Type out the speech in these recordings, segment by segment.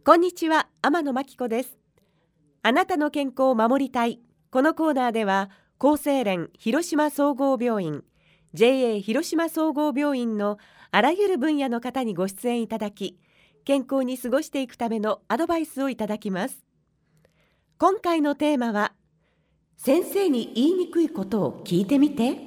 こんにちは、天野真紀子です。あなたの健康を守りたい。このコーナーでは厚生連広島総合病院 JA 広島総合病院のあらゆる分野の方にご出演いただき、健康に過ごしていくためのアドバイスをいただきます。今回のテーマは、先生に言いにくいことを聞いてみて。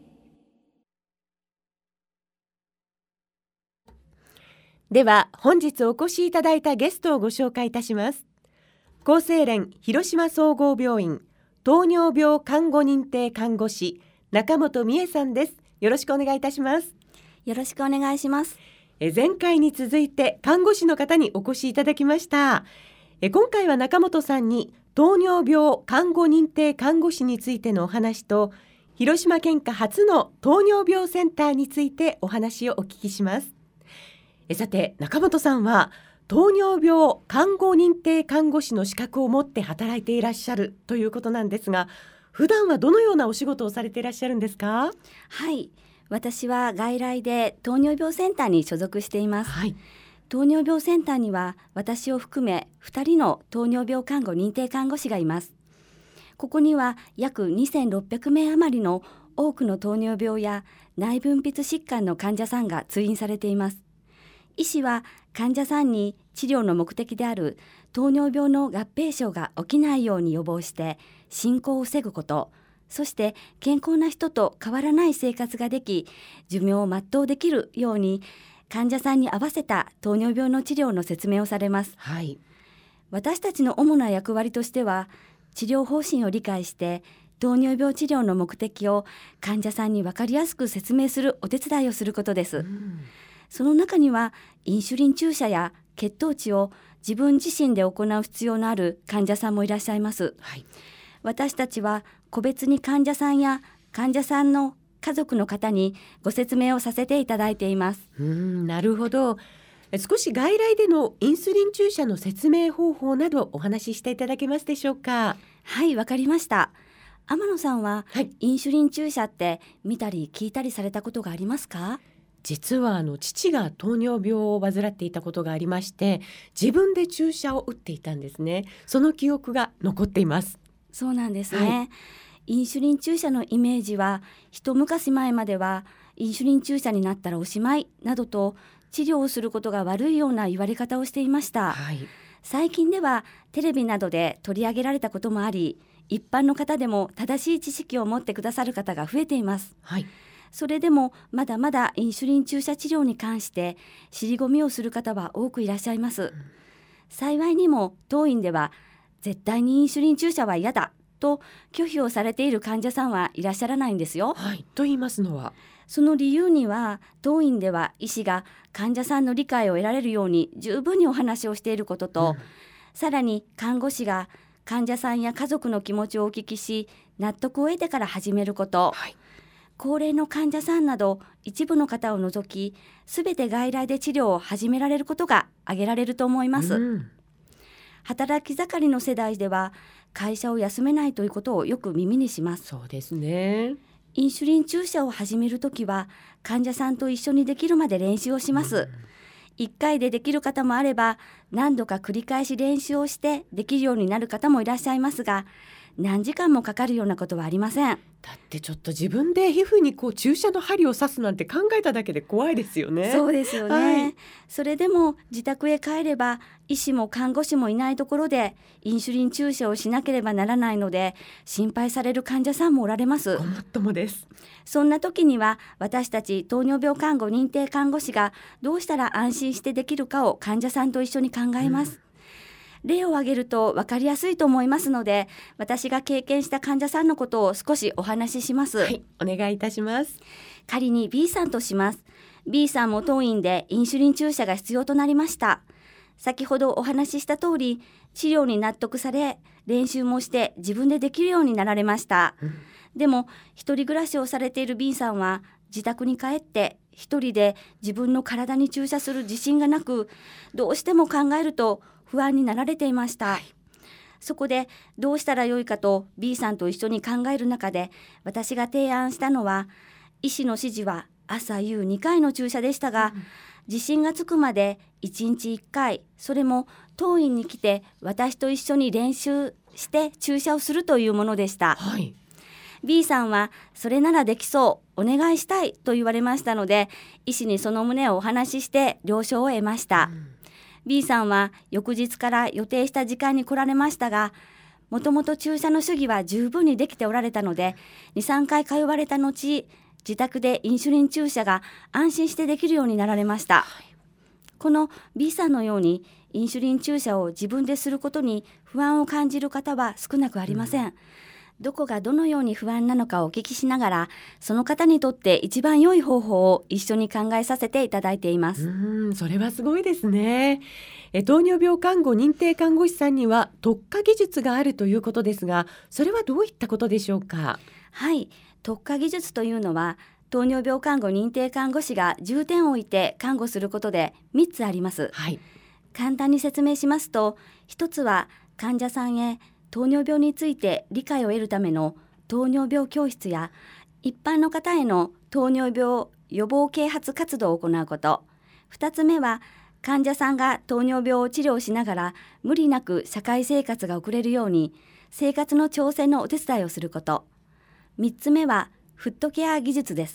では本日お越しいただいたゲストをご紹介いたします。厚生連広島総合病院糖尿病看護認定看護師中本美恵さんです。よろしくお願いいたします。 よろしくお願いします。 前回に続いて看護師の方にお越しいただきました。今回は中本さんに糖尿病看護認定看護師についてのお話と、広島県下初の糖尿病センターについてお話をお聞きします。さて、中本さんは糖尿病看護認定看護師の資格を持って働いていらっしゃるということなんですが、普段はどのようなお仕事をされていらっしゃるんですか？ はい、私は外来で糖尿病センターに所属しています。 はい、 糖尿病センターには私を含め2人の糖尿病看護認定看護師がいます。ここには約2600名余りの多くの糖尿病や内分泌疾患の患者さんが通院されています。医師は患者さんに治療の目的である糖尿病の合併症が起きないように予防して進行を防ぐこと、そして健康な人と変わらない生活ができ、寿命を全うできるように患者さんに合わせた糖尿病の治療の説明をされます。 はい、 私たちの主な役割としては、治療方針を理解して糖尿病治療の目的を患者さんに分かりやすく説明するお手伝いをすることです。その中にはインシュリン注射や血糖値を自分自身で行う必要のある患者さんもいらっしゃいます。 はい、 私たちは個別に患者さんや患者さんの家族の方にご説明をさせていただいています。 なるほど。少し外来でのインスリン注射の説明方法などお話ししていただけますでしょうか？ はい、わかりました。天野さんは、 はい、 インシュリン注射って見たり聞いたりされたことがありますか？ 実は父が糖尿病を患っていたことがありまして、自分で注射を打っていたんですね。その記憶が残っています。 そうなんですね。 はい、 インシュリン注射のイメージは、一昔前まではインシュリン注射になったらおしまいなどと治療をすることが悪いような言われ方をしていました。 はい、 最近ではテレビなどで取り上げられたこともあり、一般の方でも正しい知識を持ってくださる方が増えています。 はい、 それでもまだまだインシュリン注射治療に関して尻込みをする方は多くいらっしゃいます。幸いにも当院では絶対にインシュリン注射は嫌だと拒否をされている患者さんはいらっしゃらないんですよ。 はい、と言いますのは？ その理由には、当院では医師が患者さんの理解を得られるように十分にお話をしていることと、さらに看護師が患者さんや家族の気持ちをお聞きし、納得を得てから始めること、 はい、 高齢の患者さんなど一部の方を除き、すべて外来で治療を始められることが挙げられると思います。働き盛りの世代では会社を休めないということをよく耳にします。 そうですね。 インシュリン注射を始めるときは患者さんと一緒にできるまで練習をします。1回でできる方もあれば、何度か繰り返し練習をしてできるようになる方もいらっしゃいますが、何時間もかかるようなことはありません。 だってちょっと自分で皮膚に注射の針を刺すなんて考えただけで怖いですよね。 そうですよね。 はい、 それでも自宅へ帰れば医師も看護師もいないところでインシュリン注射をしなければならないので、心配される患者さんもおられます。 ごもっともです。 そんな時には私たち糖尿病看護認定看護師がどうしたら安心してできるかを患者さんと一緒に考えます。例を挙げると分かりやすいと思いますので、私が経験した患者さんのことを少しお話しします。 はい、お願いいたします。 仮に B さんとします。B さんも当院でインシュリン注射が必要となりました。先ほどお話しした通り、治療に納得され、練習もして自分でできるようになられました。でも一人暮らしをされている B さんは自宅に帰って一人で自分の体に注射する自信がなく、どうしても考えると不安になられていました。そこでどうしたらよいかと B さんと一緒に考える中で、私が提案したのは、医師の指示は朝夕2回の注射でしたが、 自信がつくまで1日1回、それも当院に来て私と一緒に練習して注射をするというものでした。 はい、 B さんはそれならできそう、お願いしたいと言われましたので、医師にその旨をお話しして了承を得ました。B さんは翌日から予定した時間に来られましたが、もともと注射の手技は十分にできておられたので、2、3回通われた後、自宅でインシュリン注射が安心してできるようになられました。この B さんのようにインシュリン注射を自分ですることに不安を感じる方は少なくありません。どこがどのように不安なのかをお聞きしながら、その方にとって一番良い方法を一緒に考えさせていただいています。 それはすごいですね。糖尿病看護認定看護師さんには特化技術があるということですが、それはどういったことでしょうか？ はい、特化技術というのは糖尿病看護認定看護師が重点を置いて看護することで3つあります。 はい、 簡単に説明しますと、1つは患者さんへ糖尿病について理解を得るための糖尿病教室や、一般の方への糖尿病予防啓発活動を行うこと。2つ目は患者さんが糖尿病を治療しながら無理なく社会生活が送れるように生活の調整のお手伝いをすること。3つ目はフットケア技術です。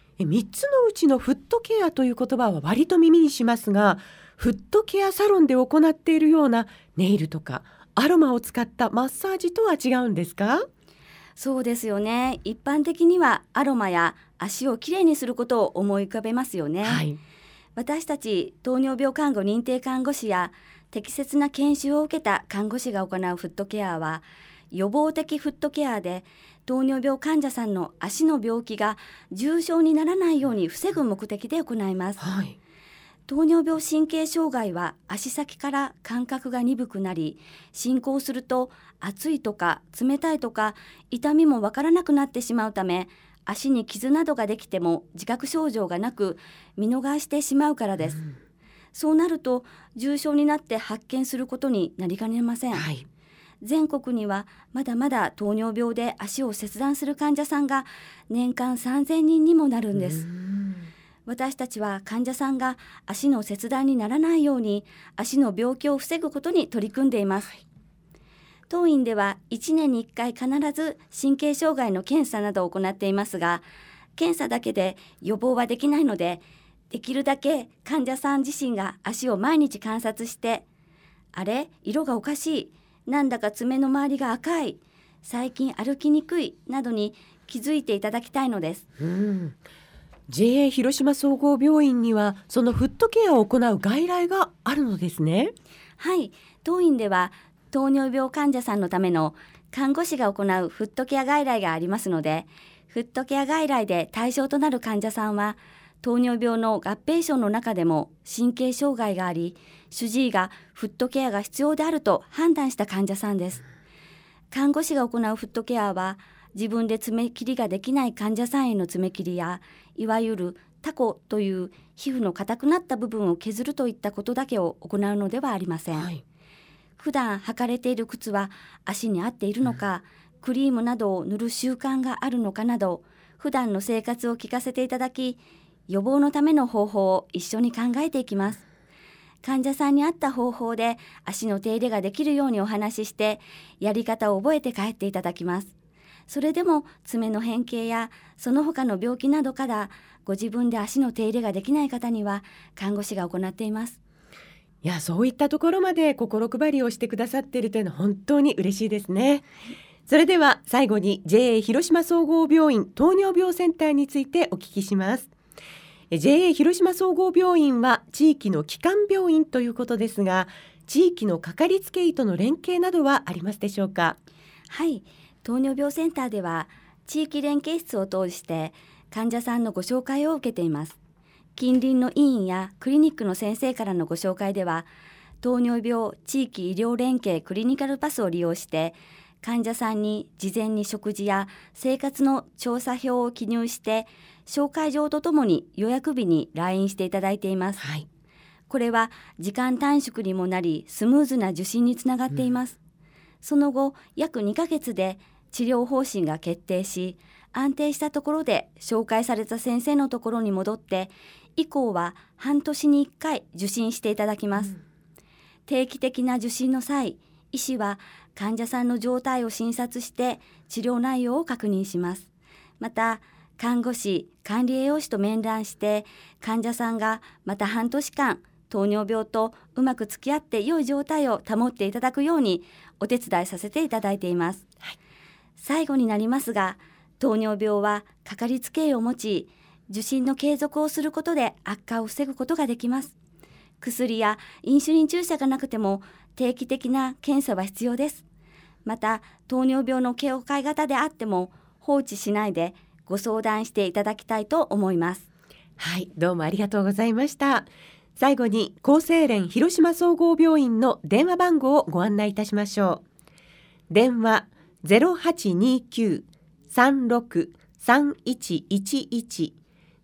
3つのうちのフットケアという言葉は割と耳にしますが、フットケアサロンで行っているようなネイルとかアロマを使ったマッサージとは違うんですか？ そうですよね。一般的にはアロマや足をきれいにすることを思い浮かべますよね。 はい、 私たち糖尿病看護認定看護師や適切な研修を受けた看護師が行うフットケアは予防的フットケアで、糖尿病患者さんの足の病気が重症にならないように防ぐ目的で行います。 はい、 糖尿病神経障害は足先から感覚が鈍くなり、進行すると熱いとか冷たいとか痛みもわからなくなってしまうため、足に傷などができても自覚症状がなく見逃してしまうからです。そうなると重症になって発見することになりかねません。 はい、 全国にはまだまだ糖尿病で足を切断する患者さんが年間3000人にもなるんです。私たちは患者さんが足の切断にならないように足の病気を防ぐことに取り組んでいます。当院では1年に1回必ず神経障害の検査などを行っていますが、検査だけで予防はできないので、できるだけ患者さん自身が足を毎日観察して、あれ、色がおかしい、なんだか爪の周りが赤い、最近歩きにくいなどに気づいていただきたいのです。 JA 広島総合病院にはそのフットケアを行う外来があるのですね。 はい、当院では糖尿病患者さんのための看護師が行うフットケア外来がありますので、フットケア外来で対象となる患者さんは糖尿病の合併症の中でも神経障害があり、主治医がフットケアが必要であると判断した患者さんです。看護師が行うフットケアは自分で爪切りができない患者さんへの爪切りや、いわゆるタコという皮膚の硬くなった部分を削るといったことだけを行うのではありません。はい、普段履かれている靴は足に合っているのか、クリームなどを塗る習慣があるのかなど、普段の生活を聞かせていただき、予防のための方法を一緒に考えていきます。患者さんに合った方法で足の手入れができるようにお話しして、やり方を覚えて帰っていただきます。それでも爪の変形やその他の病気などからご自分で足の手入れができない方には看護師が行っています。 いや、そういったところまで心配りをしてくださっているというのは本当に嬉しいですね。それでは最後に JA 広島総合病院糖尿病センターについてお聞きします。JA 広島総合病院は地域の基幹病院ということですが、地域のかかりつけ医との連携などはありますでしょうか？ はい、糖尿病センターでは地域連携室を通して患者さんのご紹介を受けています。近隣の医院やクリニックの先生からのご紹介では、糖尿病地域医療連携クリニカルパスを利用して患者さんに事前に食事や生活の調査表を記入して紹介状とともに予約日に来院していただいています。はい、これは時間短縮にもなりスムーズな受診につながっています。その後約2ヶ月で治療方針が決定し、安定したところで紹介された先生のところに戻って以降は半年に1回受診していただきます。定期的な受診の際、医師は患者さんの状態を診察して治療内容を確認します。また看護師、管理栄養士と面談して患者さんがまた半年間糖尿病とうまく付き合って良い状態を保っていただくようにお手伝いさせていただいています。最後になりますが、糖尿病はかかりつけ医を持ち、受診の継続をすることで悪化を防ぐことができます。薬やインシュリン注射がなくても定期的な検査は必要です。また糖尿病の境界型であっても放置しないでご相談していただきたいと思います。 はい、どうもありがとうございました。最後に厚生連広島総合病院の電話番号をご案内いたしましょう。電話 0829-36-3111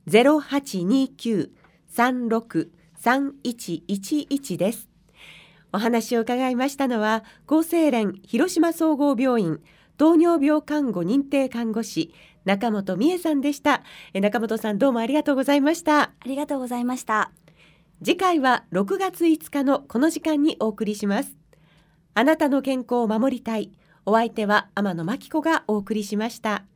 0829-36-3111 です。お話を伺いましたのは厚生連広島総合病院糖尿病看護認定看護師中本美恵さんでした。中本さん、どうもありがとうございました。 ありがとうございました。 次回は6月5日のこの時間にお送りします。あなたの健康を守りたい。お相手は天野真紀子がお送りしました。